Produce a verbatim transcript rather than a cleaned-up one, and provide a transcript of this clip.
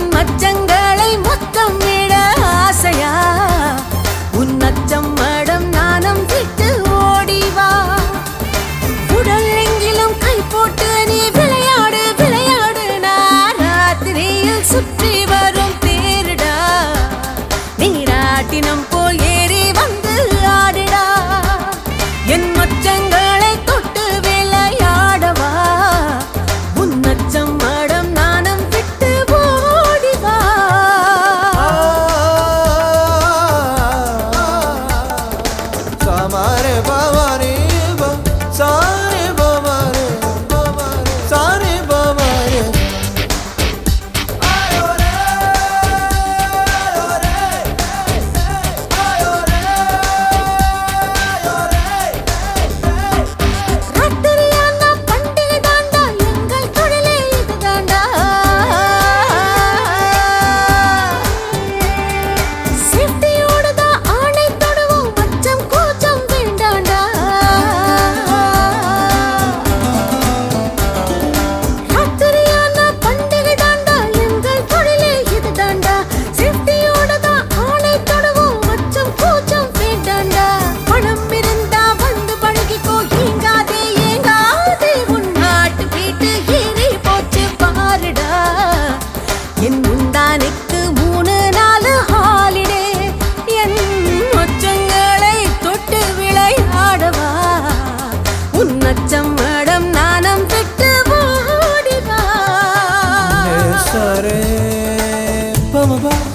மச்சங்களை மொத்தம் விட ஆசையா உன் அச்சம் மடம் நாணம் விட்டு ஓடிவா உடல் எங்கிலும் கை போட்டு நீ விளையாடு விளையாடு நான் ராத்திரியில் சுற்றி வரும் தேருடா நீராட்டினம் போல் ஏறி வந்து ஆடுடா என் மச்சங்களை தொட்டு விளையாடவா உன் அச்சம் மடம் நாணம் விட்டு ஓடிவா சாமாரே பாவாரே சாரே பாவாரே சாரே பாவாரே ராத்திரியானா பண்டிகை தாண்டா எங்கள் தொழிலே இதுதாண்டா சேஃப்டியோட தான் ஆணை தொடுவோம் மச்சம் கூச்சம் வேண்டாண்டா ராத்திரியானா பண்டிகை தாண்டா எங்கள் தொழிலே இதுதாண்டா சேஃப்டியோட தான் ஆணை தொடுவோம் மச்சம் கூச்சம் வேண்டாண்டா பணம் இருந்தா வந்து பழகிக்கோ ஏங்காதே ஏங்காதே உன் நாட்டு வீட்டு ஏறி போச்சு பாருடா என் முந்தானுக்கு மூணு நாலு ஹாலிடே என் மச்சங்களை தொட்டு விளையாடவா உன் அச்சம் மடம் நாணம் விட்டு ஓடிவா சாரே பாமா